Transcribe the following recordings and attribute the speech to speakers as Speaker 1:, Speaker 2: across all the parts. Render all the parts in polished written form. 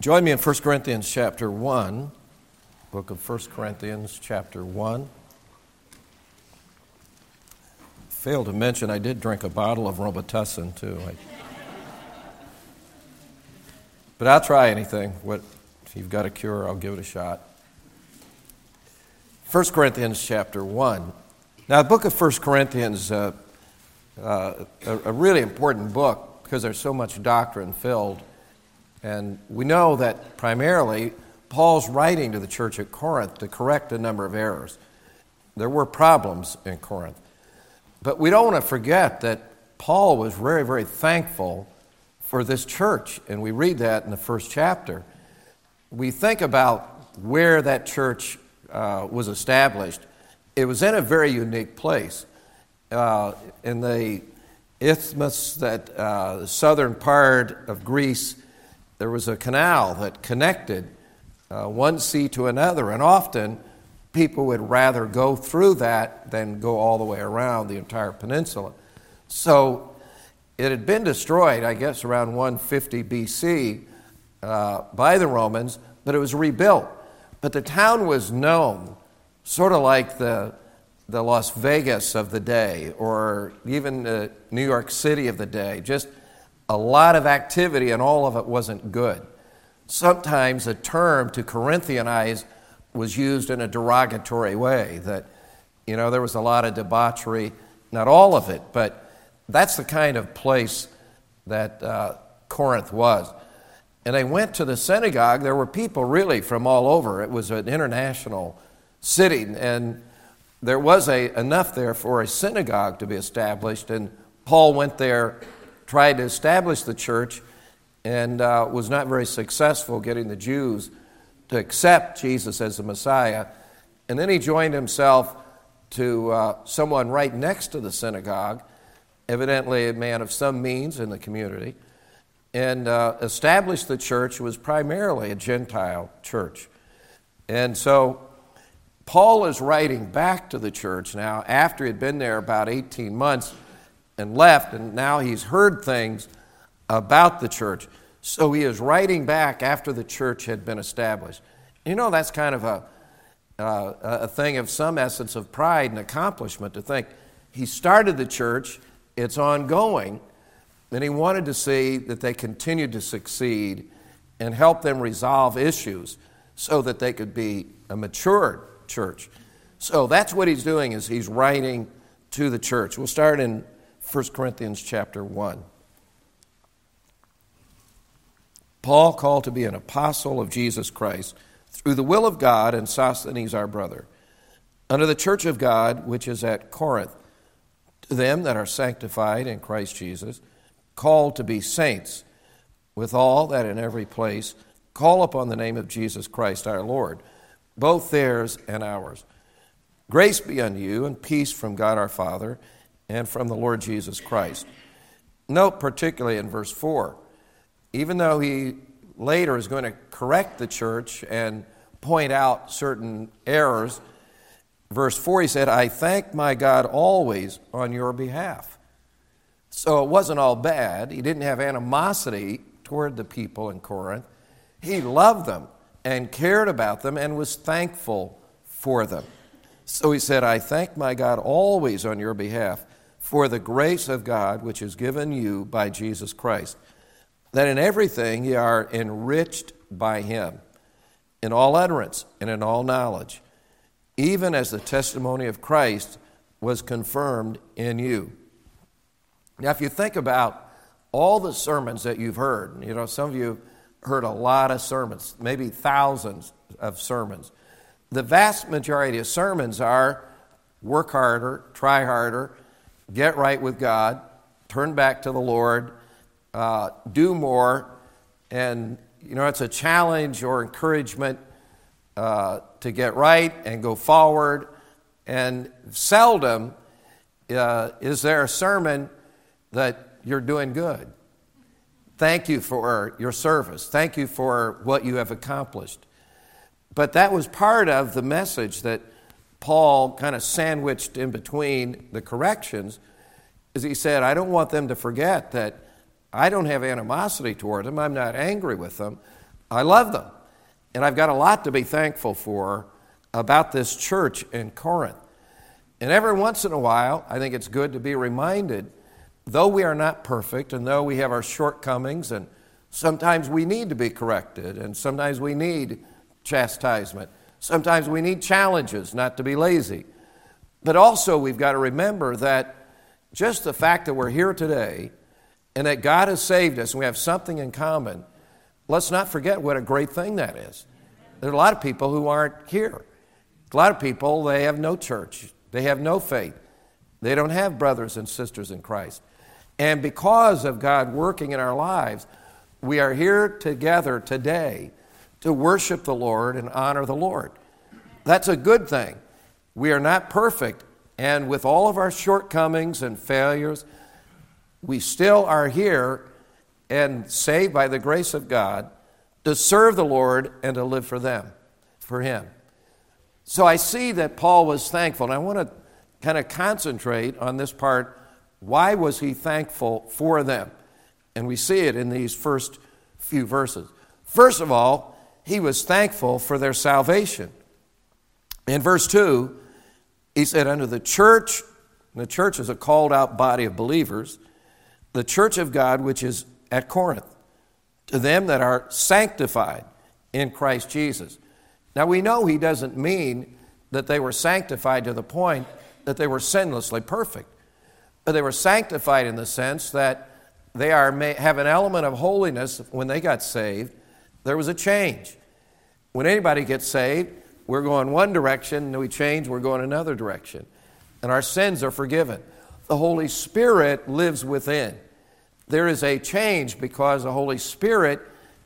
Speaker 1: Join me in 1 Corinthians chapter 1, book of 1 Corinthians chapter 1. Failed to mention I did drink a bottle of Robitussin too. But I'll try anything. If you've got a cure, I'll give it a shot. 1 Corinthians chapter 1. Now, the book of 1 Corinthians is a really important book because there's so much doctrine filled. And we know that primarily Paul's writing to the church at Corinth to correct a number of errors. There were problems in Corinth. But we don't want to forget that Paul was very, very thankful for this church. And we read that in the first chapter. We think about where that church was established. It was in a very unique place. In the isthmus, the southern part of Greece, there was a canal that connected one sea to another, and often people would rather go through that than go all the way around the entire peninsula. So it had been destroyed, I guess, around 150 BC by the Romans, but it was rebuilt. But the town was known, sort of like the Las Vegas of the day, or even the New York City of the day, just a lot of activity, and all of it wasn't good. Sometimes a term to Corinthianize was used in a derogatory way, that, there was a lot of debauchery, not all of it, but that's the kind of place that Corinth was. And they went to the synagogue. There were people really from all over. It was an international city, and there was enough there for a synagogue to be established, and Paul went there, tried to establish the church, and was not very successful getting the Jews to accept Jesus as the Messiah. And then he joined himself to someone right next to the synagogue, evidently a man of some means in the community, and established the church. It was primarily a Gentile church. And so Paul is writing back to the church now after he had been there about 18 months and left, and now he's heard things about the church. So he is writing back after the church had been established. That's kind of a thing of some essence of pride and accomplishment, to think he started the church, it's ongoing, and he wanted to see that they continued to succeed and help them resolve issues so that they could be a matured church. So that's what he's doing, is he's writing to the church. We'll start in 1 Corinthians chapter 1. Paul, called to be an apostle of Jesus Christ, through the will of God, and Sosthenes our brother, unto the church of God which is at Corinth, to them that are sanctified in Christ Jesus, called to be saints, with all that in every place call upon the name of Jesus Christ our Lord, both theirs and ours. Grace be unto you, and peace from God our Father, and from the Lord Jesus Christ. Note particularly in verse 4, even though he later is going to correct the church and point out certain errors, verse 4 he said, I thank my God always on your behalf. So it wasn't all bad. He didn't have animosity toward the people in Corinth. He loved them and cared about them and was thankful for them. So he said, I thank my God always on your behalf for the grace of God which is given you by Jesus Christ, that in everything ye are enriched by him, in all utterance and in all knowledge, even as the testimony of Christ was confirmed in you. Now, if you think about all the sermons that you've heard, some of you heard a lot of sermons, maybe thousands of sermons. The vast majority of sermons are work harder, try harder, get right with God, turn back to the Lord, do more, and it's a challenge or encouragement to get right and go forward. And seldom is there a sermon that you're doing good. Thank you for your service. Thank you for what you have accomplished. But that was part of the message that Paul kind of sandwiched in between the corrections, is he said, I don't want them to forget that I don't have animosity toward them. I'm not angry with them. I love them. And I've got a lot to be thankful for about this church in Corinth. And every once in a while, I think it's good to be reminded, though we are not perfect and though we have our shortcomings, and sometimes we need to be corrected, and sometimes we need chastisement, sometimes we need challenges, not to be lazy. But also we've got to remember that just the fact that we're here today and that God has saved us and we have something in common, let's not forget what a great thing that is. There are a lot of people who aren't here. A lot of people, they have no church. They have no faith. They don't have brothers and sisters in Christ. And because of God working in our lives, we are here together today to worship the Lord and honor the Lord. That's a good thing. We are not perfect, and with all of our shortcomings and failures, we still are here and saved by the grace of God to serve the Lord and to live for Him. So I see that Paul was thankful, and I want to kind of concentrate on this part. Why was he thankful for them? And we see it in these first few verses. First of all, he was thankful for their salvation. In verse 2, he said, unto the church, and the church is a called out body of believers, the church of God which is at Corinth, to them that are sanctified in Christ Jesus. Now we know he doesn't mean that they were sanctified to the point that they were sinlessly perfect, but they were sanctified in the sense that they have an element of holiness. When they got saved, there was a change. When anybody gets saved, we're going one direction, and we change, we're going another direction. And our sins are forgiven. The Holy Spirit lives within. There is a change because the Holy Spirit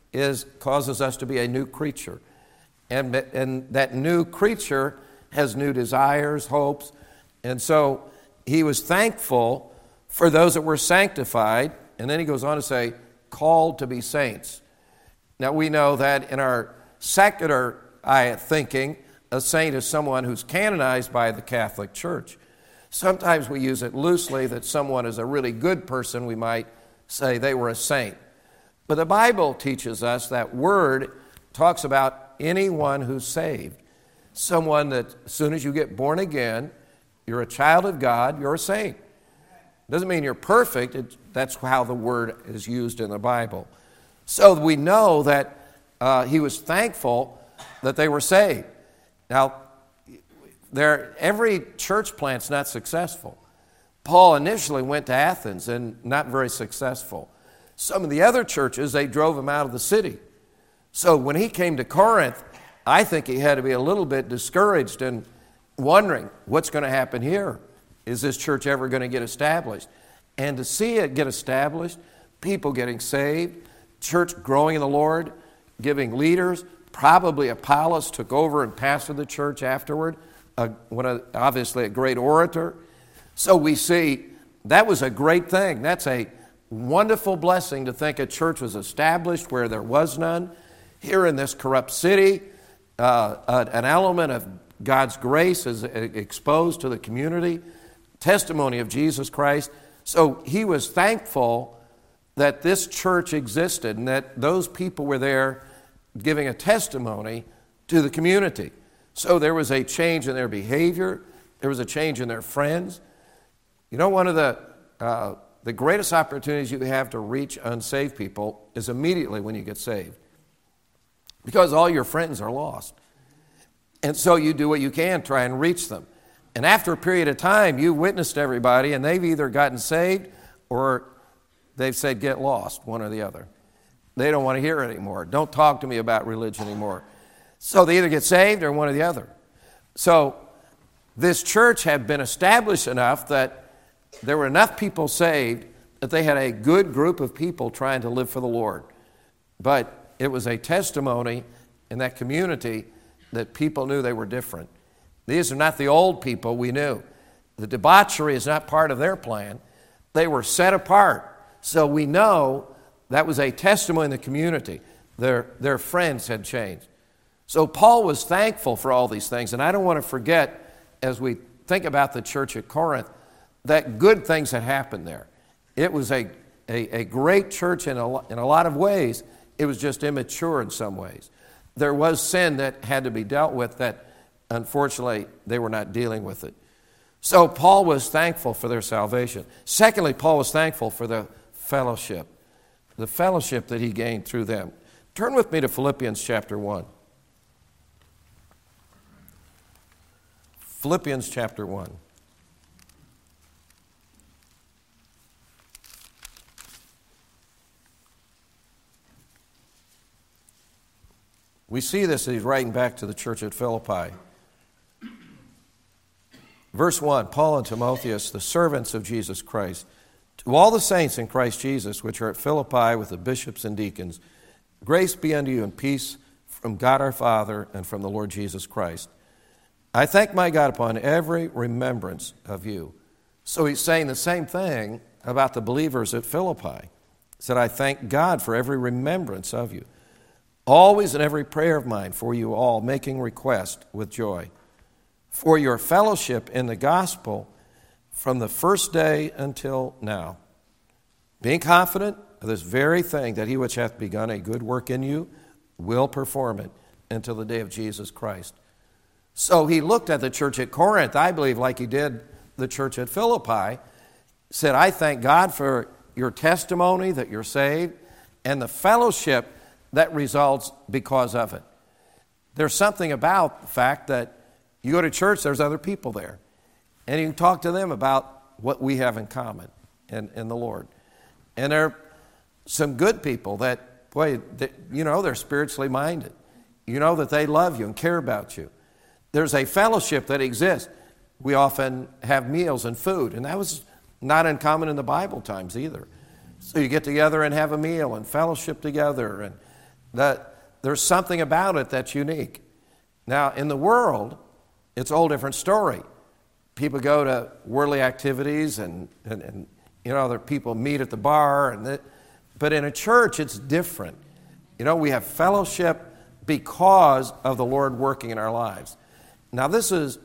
Speaker 1: causes us to be a new creature. And that new creature has new desires, hopes. And so he was thankful for those that were sanctified. And then he goes on to say, called to be saints. Now we know that in our secular thinking, a saint is someone who's canonized by the Catholic Church. Sometimes we use it loosely that someone is a really good person. We might say they were a saint. But the Bible teaches us that word talks about anyone who's saved. Someone that as soon as you get born again, you're a child of God, you're a saint. Doesn't mean you're perfect. That's how the word is used in the Bible. So we know that he was thankful that they were saved. Now, every church plant's not successful. Paul initially went to Athens and not very successful. Some of the other churches, they drove him out of the city. So when he came to Corinth, I think he had to be a little bit discouraged and wondering, what's going to happen here? Is this church ever going to get established? And to see it get established, people getting saved, church growing in the Lord, giving leaders, probably Apollos took over and pastored the church afterward, obviously a great orator. So we see that was a great thing. That's a wonderful blessing to think a church was established where there was none. Here in this corrupt city, an element of God's grace is exposed to the community, testimony of Jesus Christ. So he was thankful that this church existed and that those people were there giving a testimony to the community. So there was a change in their behavior. There was a change in their friends. You know, one of the greatest opportunities you have to reach unsaved people is immediately when you get saved, because all your friends are lost. And so you do what you can, try and reach them. And after a period of time, you witnessed everybody, and they've either gotten saved or they've said, get lost, one or the other. They don't want to hear it anymore. Don't talk to me about religion anymore. So they either get saved or one or the other. So this church had been established enough that there were enough people saved that they had a good group of people trying to live for the Lord. But it was a testimony in that community that people knew they were different. These are not the old people we knew. The debauchery is not part of their plan. They were set apart. So we know that was a testimony in the community. Their friends had changed. So Paul was thankful for all these things. And I don't want to forget, as we think about the church at Corinth, that good things had happened there. It was a great church in a lot of ways. It was just immature in some ways. There was sin that had to be dealt with that, unfortunately, they were not dealing with it. So Paul was thankful for their salvation. Secondly, Paul was thankful for the fellowship that he gained through them. Turn with me to Philippians chapter 1. Philippians chapter 1. We see this as he's writing back to the church at Philippi. Verse 1, Paul and Timotheus, the servants of Jesus Christ, to all the saints in Christ Jesus, which are at Philippi with the bishops and deacons, grace be unto you and peace from God our Father and from the Lord Jesus Christ. I thank my God upon every remembrance of you. So he's saying the same thing about the believers at Philippi. He said, I thank God for every remembrance of you. Always in every prayer of mine for you all, making request with joy, for your fellowship in the gospel from the first day until now, being confident of this very thing, that he which hath begun a good work in you will perform it until the day of Jesus Christ. So he looked at the church at Corinth, I believe, like he did the church at Philippi, said, I thank God for your testimony that you're saved and the fellowship that results because of it. There's something about the fact that you go to church, there's other people there. And you can talk to them about what we have in common in the Lord. And there are some good people that, boy, they're spiritually minded. You know that they love you and care about you. There's a fellowship that exists. We often have meals and food, and that was not uncommon in the Bible times either. So you get together and have a meal and fellowship together, and there's something about it that's unique. Now, in the world, it's a whole different story. People go to worldly activities and other people meet at the bar. But in a church, it's different. We have fellowship because of the Lord working in our lives. Now, this is,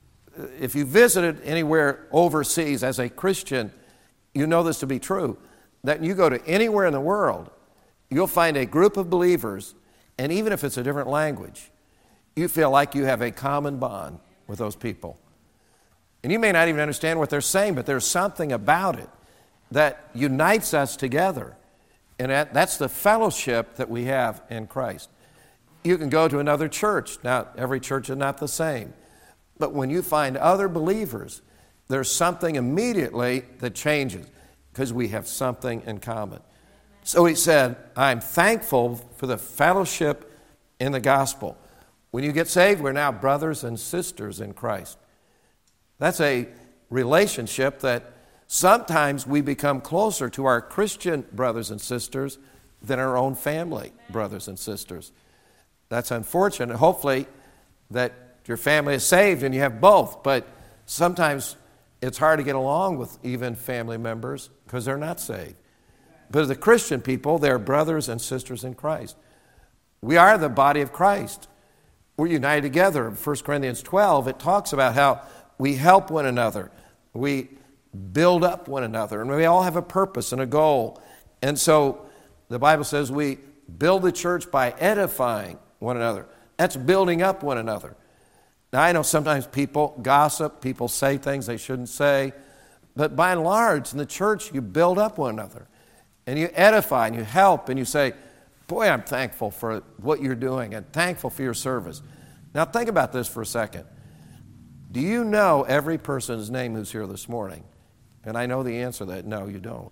Speaker 1: if you visited anywhere overseas as a Christian, you know this to be true, that you go to anywhere in the world, you'll find a group of believers, and even if it's a different language, you feel like you have a common bond with those people. And you may not even understand what they're saying, but there's something about it that unites us together. And that's the fellowship that we have in Christ. You can go to another church. Now, every church is not the same. But when you find other believers, there's something immediately that changes because we have something in common. So he said, I'm thankful for the fellowship in the gospel. When you get saved, we're now brothers and sisters in Christ. That's a relationship that sometimes we become closer to our Christian brothers and sisters than our own family brothers and sisters. That's unfortunate. Hopefully that your family is saved and you have both, but sometimes it's hard to get along with even family members because they're not saved. But the Christian people, they're brothers and sisters in Christ. We are the body of Christ. We're united together. In 1 Corinthians 12, it talks about how we help one another. We build up one another. And we all have a purpose and a goal. And so the Bible says we build the church by edifying one another. That's building up one another. Now, I know sometimes people gossip, people say things they shouldn't say, but by and large, in the church, you build up one another, and you edify, and you help, and you say, boy, I'm thankful for what you're doing, and thankful for your service. Now, think about this for a second. Do you know every person's name who's here this morning? And I know the answer to that, no, you don't.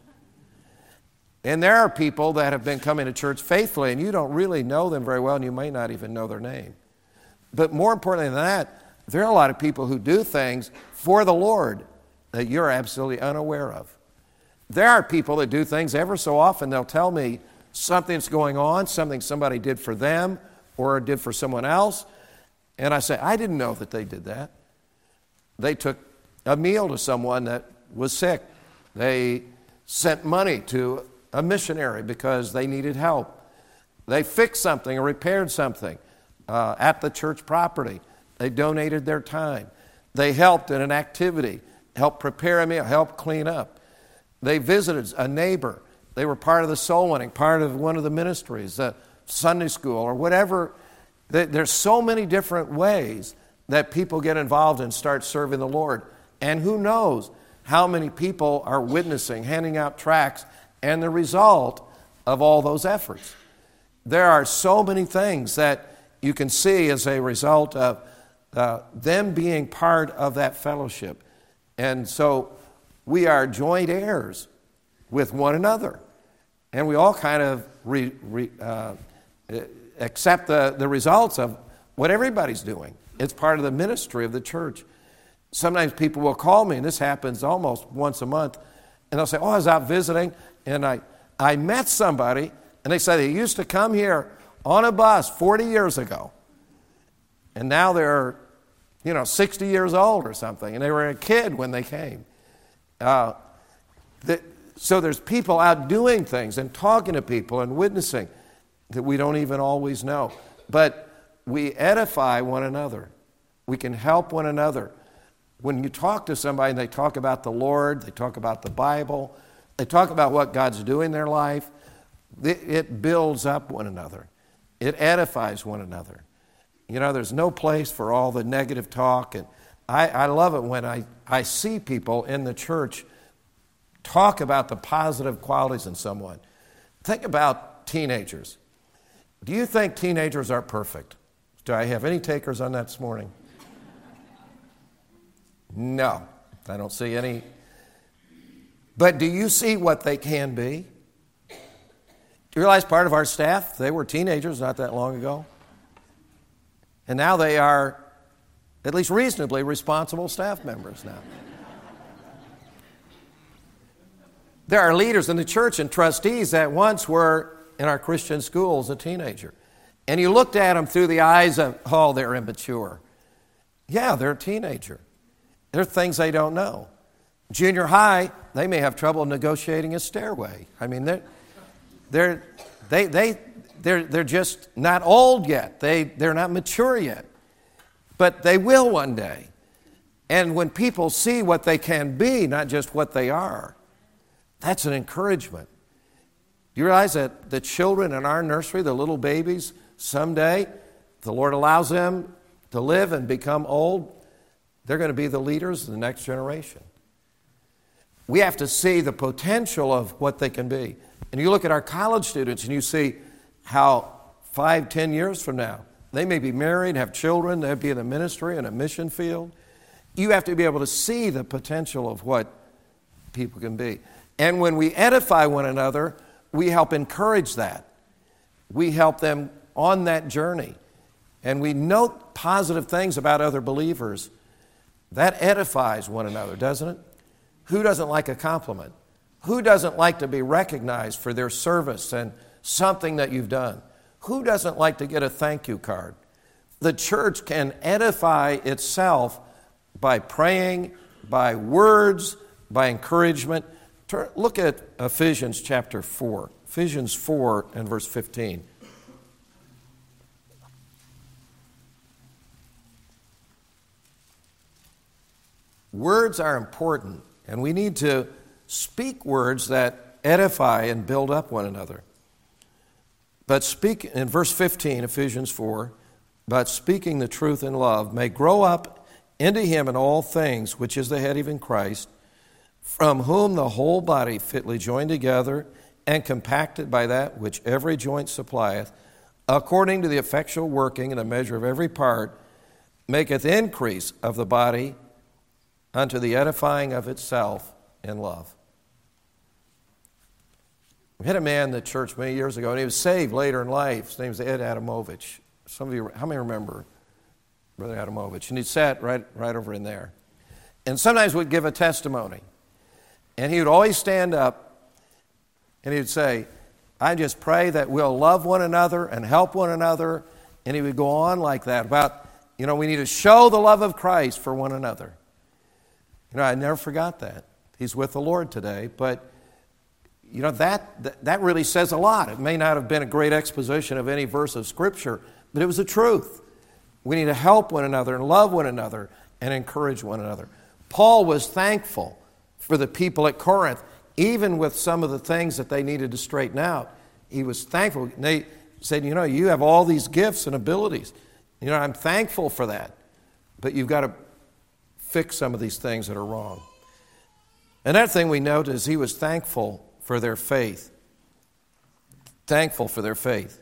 Speaker 1: And there are people that have been coming to church faithfully, and you don't really know them very well, and you may not even know their name. But more importantly than that, there are a lot of people who do things for the Lord that you're absolutely unaware of. There are people that do things ever so often. They'll tell me something's going on, something somebody did for them or did for someone else, and I say, I didn't know that they did that. They took a meal to someone that was sick. They sent money to a missionary because they needed help. They fixed something or repaired something at the church property. They donated their time. They helped in an activity, helped prepare a meal, helped clean up. They visited a neighbor they were part of the soul winning, part of one of the ministries, Sunday school or whatever. There's so many different ways that people get involved and start serving the Lord. And who knows how many people are witnessing, handing out tracts, and the result of all those efforts. There are so many things that you can see as a result of them being part of that fellowship. And so we are joint heirs with one another. And we all kind of accept the results of what everybody's doing. It's part of the ministry of the church. Sometimes people will call me, and this happens almost once a month, and they'll say, I was out visiting, and I met somebody, and they said they used to come here on a bus 40 years ago, and now they're 60 years old or something, and they were a kid when they came. So there's people out doing things and talking to people and witnessing that we don't even always know. But we edify one another. We can help one another. When you talk to somebody and they talk about the Lord, they talk about the Bible, they talk about what God's doing in their life, it builds up one another. It edifies one another. There's no place for all the negative talk. And I love it when I see people in the church talk about the positive qualities in someone. Think about teenagers. Do you think teenagers are perfect? Do I have any takers on that this morning? No, I don't see any. But do you see what they can be? Do you realize part of our staff, they were teenagers not that long ago? And now they are at least reasonably responsible staff members now. There are leaders in the church and trustees that once were in our Christian schools a teenager. And you looked at them through the eyes of, they're immature. Yeah, they're a teenager. There are things they don't know. Junior high, they may have trouble negotiating a stairway. I mean, they're just not old yet. They're not mature yet. But they will one day. And when people see what they can be, not just what they are, that's an encouragement. Do you realize that the children in our nursery, the little babies, someday the Lord allows them to live and become old, they're going to be the leaders of the next generation. We have to see the potential of what they can be. And you look at our college students and you see how 5-10 years from now, they may be married, have children, they'll be in a ministry, in a mission field. You have to be able to see the potential of what people can be. And when we edify one another, we help encourage that. We help them on that journey. And we note positive things about other believers. That edifies one another, doesn't it? Who doesn't like a compliment? Who doesn't like to be recognized for their service and something that you've done? Who doesn't like to get a thank you card? The church can edify itself by praying, by words, by encouragement. Look at Ephesians chapter 4. Ephesians 4 and verse 15. Words are important, and we need to speak words that edify and build up one another. But speak, in verse 15, Ephesians 4, but speaking the truth in love may grow up into him in all things, which is the head, even Christ, from whom the whole body fitly joined together and compacted by that which every joint supplieth, according to the effectual working in the measure of every part, maketh increase of the body unto the edifying of itself in love. We had a man in the church many years ago, and he was saved later in life. His name was Ed Adamovich. Some of you, how many remember Brother Adamovich? And he sat right over in there. And sometimes we'd give a testimony. And he would always stand up and he would say, I just pray that we'll love one another and help one another. And he would go on like that about, we need to show the love of Christ for one another. I never forgot that. He's with the Lord today, but that really says a lot. It may not have been a great exposition of any verse of Scripture, but it was the truth. We need to help one another and love one another and encourage one another. Paul was thankful for the people at Corinth, even with some of the things that they needed to straighten out, he was thankful. And they said, you have all these gifts and abilities. I'm thankful for that. But you've got to fix some of these things that are wrong. Another thing we note is he was thankful for their faith. Thankful for their faith.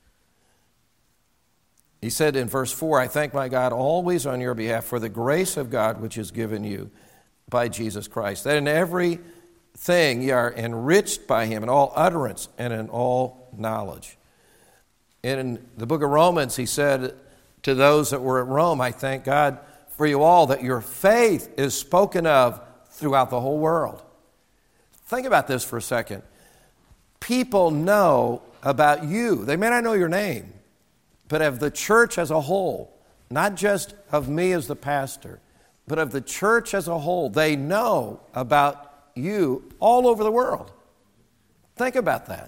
Speaker 1: He said in verse 4, I thank my God always on your behalf for the grace of God which is given you by Jesus Christ, that in every thing ye are enriched by him in all utterance and in all knowledge. In the book of Romans, he said to those that were at Rome, I thank God for you all that your faith is spoken of throughout the whole world. Think about this for a second. People know about you. They may not know your name, but of the church as a whole, not just of me as the pastor, but of the church as a whole. They know about you all over the world. Think about that.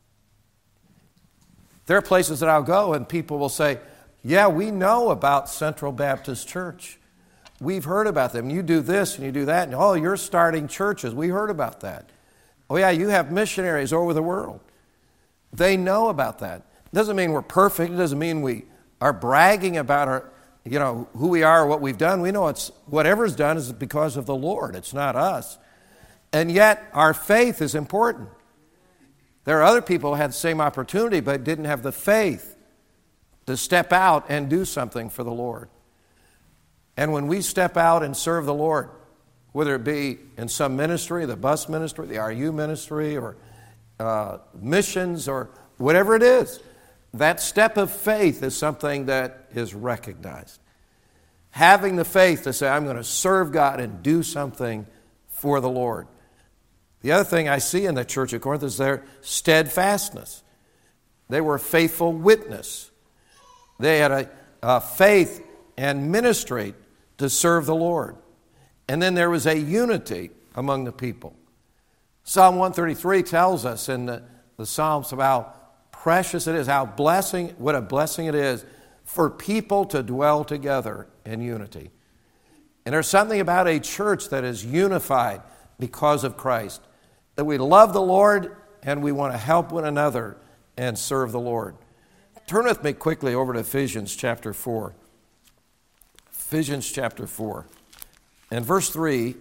Speaker 1: There are places that I'll go and people will say, yeah, we know about Central Baptist Church. We've heard about them. You do this and you do that. And, oh, you're starting churches. We heard about that. Oh, yeah, you have missionaries over the world. They know about that. It doesn't mean we're perfect. It doesn't mean we are bragging about our, who we are or what we've done. We know it's whatever's done is because of the Lord. It's not us. And yet, our faith is important. There are other people who had the same opportunity but didn't have the faith to step out and do something for the Lord. And when we step out and serve the Lord, whether it be in some ministry, the bus ministry, the RU ministry, or missions, or whatever it is, that step of faith is something that is recognized. Having the faith to say, I'm going to serve God and do something for the Lord. The other thing I see in the church of Corinth is their steadfastness. They were a faithful witness. They had a faith and ministry to serve the Lord. And then there was a unity among the people. Psalm 133 tells us in the Psalms of how precious it is, what a blessing it is for people to dwell together in unity. And there's something about a church that is unified because of Christ, that we love the Lord and we want to help one another and serve the Lord. Turn with me quickly over to Ephesians chapter 4. Ephesians chapter 4. And verse 3,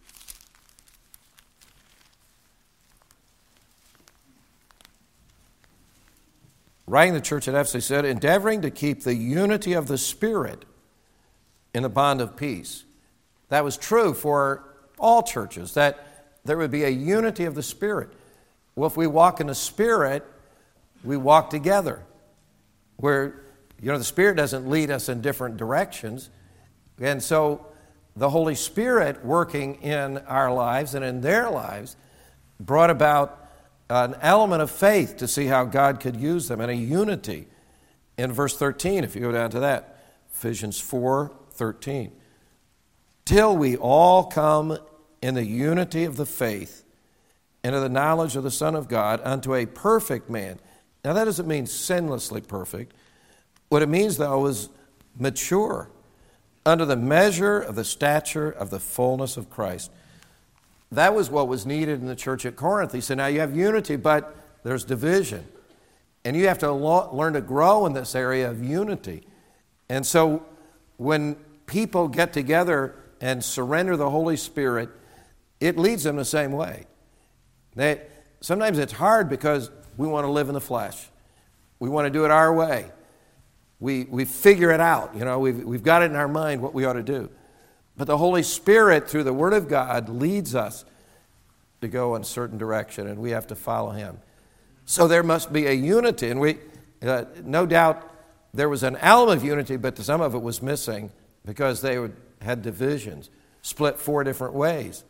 Speaker 1: writing to the church at Ephesus, he said, endeavoring to keep the unity of the Spirit in the bond of peace. That was true for all churches, that there would be a unity of the Spirit. Well, if we walk in the Spirit, we walk together. Where, the Spirit doesn't lead us in different directions. And so the Holy Spirit working in our lives and in their lives brought about an element of faith to see how God could use them, and a unity. In verse 13, if you go down to that, Ephesians 4:13. Till we all come in the unity of the faith and of the knowledge of the Son of God unto a perfect man. Now that doesn't mean sinlessly perfect. What it means, though, is mature, under the measure of the stature of the fullness of Christ. That was what was needed in the church at Corinth. He said, now you have unity, but there's division. And you have to learn to grow in this area of unity. And so when people get together and surrender the Holy Spirit, it leads them the same way. Sometimes it's hard because we want to live in the flesh. We want to do it our way. We figure it out. We've got it in our mind what we ought to do. But the Holy Spirit, through the Word of God, leads us to go in a certain direction, and we have to follow Him. So there must be a unity, and no doubt there was an element of unity, but some of it was missing because they had divisions, split 4 different ways.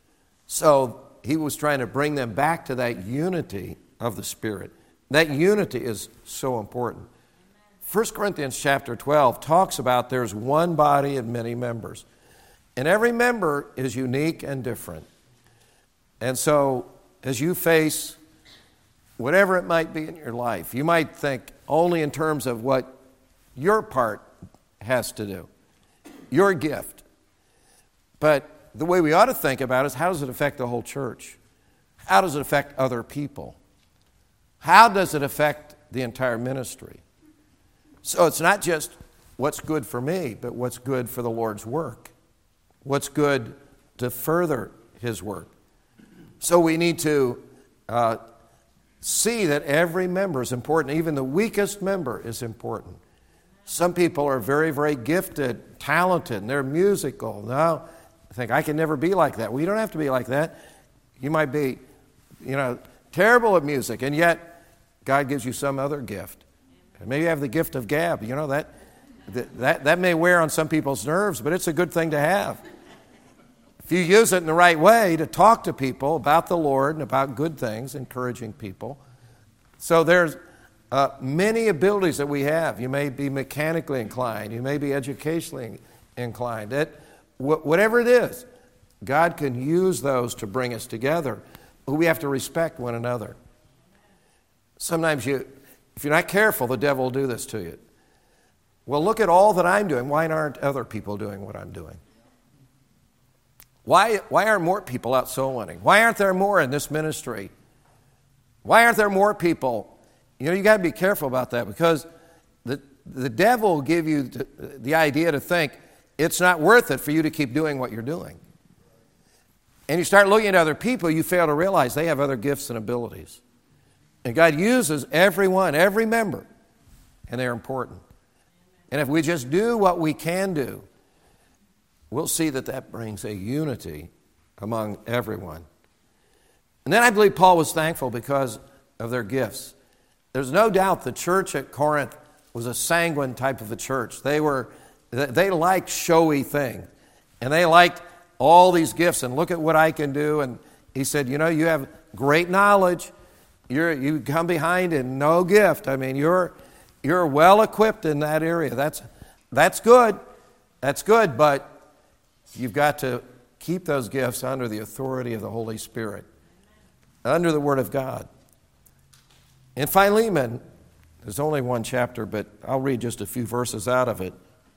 Speaker 1: So he was trying to bring them back to that unity of the Spirit. That unity is so important. 1 Corinthians chapter 12 talks about there's one body and many members. And every member is unique and different. And so as you face whatever it might be in your life, you might think only in terms of what your part has to do, your gift. But the way we ought to think about it is, how does it affect the whole church? how does it affect other people? How does it affect the entire ministry? So it's not just what's good for me, but what's good for the Lord's work. What's good to further His work. So we need to see that every member is important. Even the weakest member is important. Some people are very, very gifted, talented, and they're musical. No, I think I can never be like that. Well, you don't have to be like that. You might be, terrible at music, and yet God gives you some other gift. Maybe you have the gift of gab. That may wear on some people's nerves, but it's a good thing to have. If you use it in the right way to talk to people about the Lord and about good things, encouraging people. So there's many abilities that we have. You may be mechanically inclined. You may be educationally inclined. Whatever it is, God can use those to bring us together. But we have to respect one another. Sometimes if you're not careful, the devil will do this to you. Well, look at all that I'm doing. Why aren't other people doing what I'm doing? Why aren't more people out soul winning? Why aren't there more in this ministry? Why aren't there more people? You got to be careful about that, because the devil will give you the idea to think it's not worth it for you to keep doing what you're doing. And you start looking at other people, you fail to realize they have other gifts and abilities. And God uses everyone, every member, and they're important. And if we just do what we can do, we'll see that brings a unity among everyone. And then I believe Paul was thankful because of their gifts. There's no doubt the church at Corinth was a sanguine type of a church. They liked showy things, and they liked all these gifts, and look at what I can do. And he said, you have great knowledge. You come behind in no gift. I mean, you're well equipped in that area. That's good. That's good, but you've got to keep those gifts under the authority of the Holy Spirit, under the Word of God. In Philemon, there's only one chapter, but I'll read just a few verses out of it.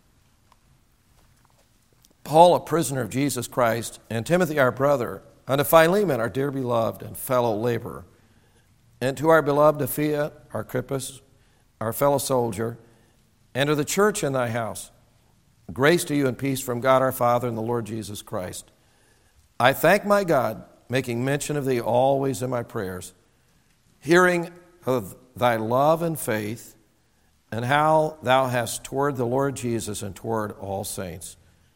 Speaker 1: Paul, a prisoner of Jesus Christ, and Timothy, our brother, unto Philemon, our dear beloved and fellow laborer, and to our beloved Apphia, Archippus, our fellow soldier, and to the church in thy house, grace to you and peace from God our Father and the Lord Jesus Christ. I thank my God, making mention of thee always in my prayers, hearing of thy love and faith, and how thou hast toward the Lord Jesus and toward all saints.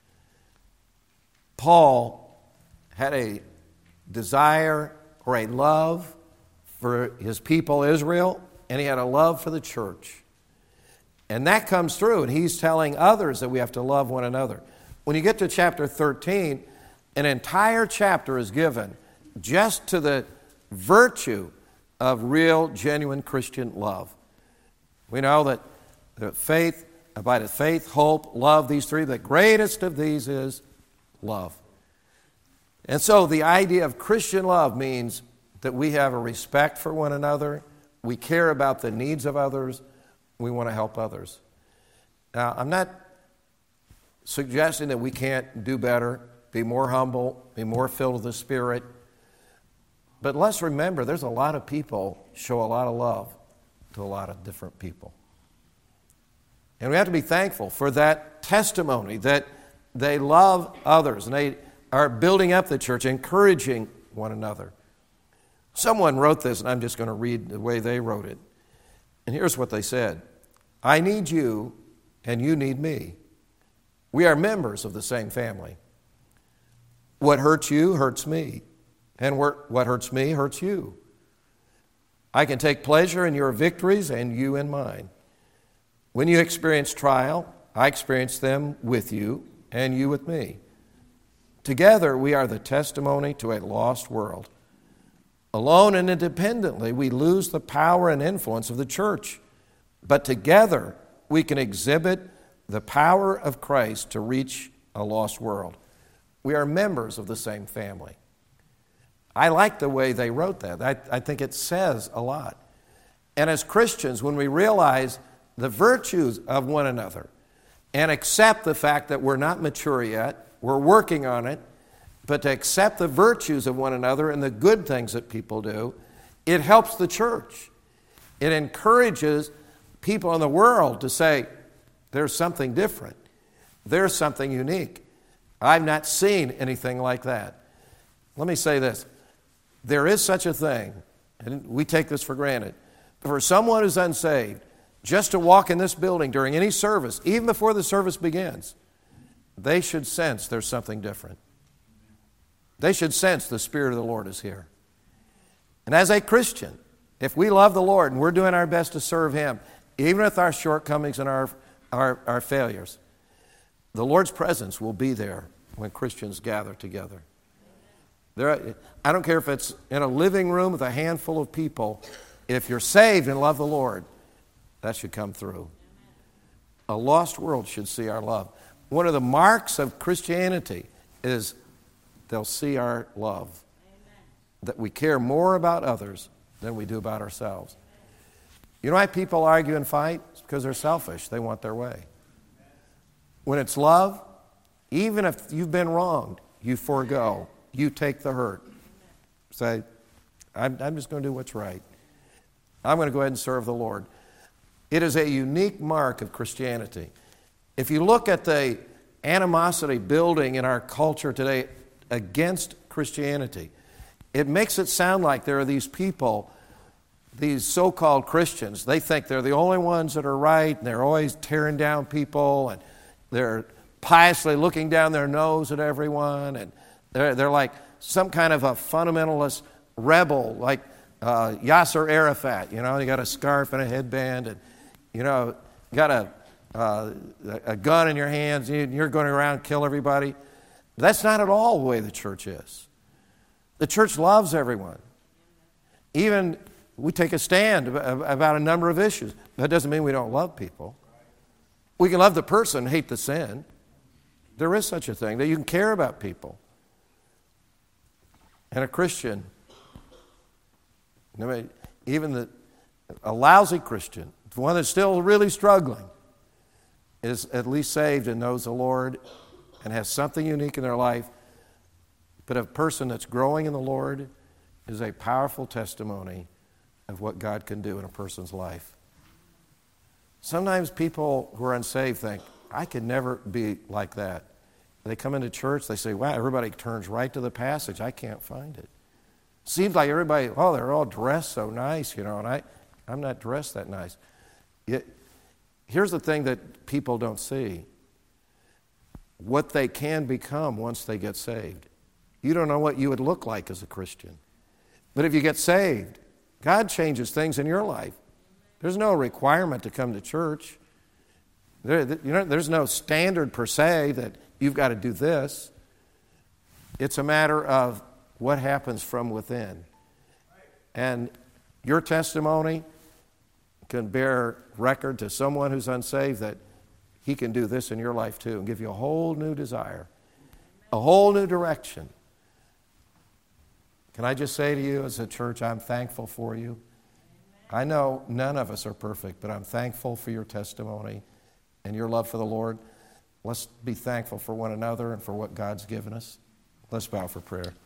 Speaker 1: Paul had a desire or a love for his people Israel, and he had a love for the church. And that comes through, and he's telling others that we have to love one another. When you get to chapter 13, an entire chapter is given just to the virtue of real, genuine Christian love. We know that the faith, abideth faith, hope, love, these three, the greatest of these is love. And so the idea of Christian love means that we have a respect for one another, we care about the needs of others, we want to help others. Now, I'm not suggesting that we can't do better, be more humble, be more filled with the Spirit. But let's remember, there's a lot of people show a lot of love to a lot of different people. And we have to be thankful for that testimony that they love others and they are building up the church, encouraging one another. Someone wrote this, and I'm just going to read the way they wrote it. And here's what they said. I need you, and you need me. We are members of the same family. What hurts you hurts me, and what hurts me hurts you. I can take pleasure in your victories and you in mine. When you experience trial, I experience them with you and you with me. Together, we are the testimony to a lost world. Alone and independently, we lose the power and influence of the church. But together, we can exhibit the power of Christ to reach a lost world. We are members of the same family. I like the way they wrote that. I think it says a lot. And as Christians, when we realize the virtues of one another and accept the fact that we're not mature yet, we're working on it, but to accept the virtues of one another and the good things that people do. It helps the church. It encourages people in the world to say, there's something different. There's something unique. I've not seen anything like that. Let me say this. There is such a thing, and we take this for granted, for someone who's unsaved, just to walk in this building during any service, even before the service begins, they should sense there's something different. They should sense the Spirit of the Lord is here. And as a Christian, if we love the Lord and we're doing our best to serve Him, even with our shortcomings and our failures, the Lord's presence will be there when Christians gather together. I don't care if it's in a living room with a handful of people. If you're saved and love the Lord, that should come through. A lost world should see our love. One of the marks of Christianity is they'll see our love. That we care more about others than we do about ourselves. You know why people argue and fight? It's because they're selfish. They want their way. When it's love, even if you've been wronged, you forego. You take the hurt. Say, I'm just going to do what's right. I'm going to go ahead and serve the Lord. It is a unique mark of Christianity. If you look at the animosity building in our culture today against Christianity, it makes it sound like there are these people, these so-called Christians. They think they're the only ones that are right, and they're always tearing down people, and they're piously looking down their nose at everyone, and they're like some kind of a fundamentalist rebel, like Yasser Arafat. You know, you got a scarf and a headband, and you know, got a gun in your hands, and you're going around and kill everybody. That's not at all the way the church is. The church loves everyone. Even we take a stand about a number of issues. That doesn't mean we don't love people. We can love the person, hate the sin. There is such a thing, that you can care about people. And a Christian, even a lousy Christian, the one that's still really struggling, is at least saved and knows the Lord and has something unique in their life. But a person that's growing in the Lord is a powerful testimony of what God can do in a person's life. Sometimes people who are unsaved think, I could never be like that. They come into church, they say, wow, everybody turns right to the passage. I can't find it. Seems like everybody, they're all dressed so nice, and I'm not dressed that nice. Here's the thing that people don't see. What they can become once they get saved. You don't know what you would look like as a Christian. But if you get saved, God changes things in your life. There's no requirement to come to church. There's no standard per se that you've got to do this. It's a matter of what happens from within. And your testimony can bear record to someone who's unsaved that he can do this in your life too and give you a whole new desire, a whole new direction. Can I just say to you as a church, I'm thankful for you. I know none of us are perfect, but I'm thankful for your testimony and your love for the Lord. Let's be thankful for one another and for what God's given us. Let's bow for prayer.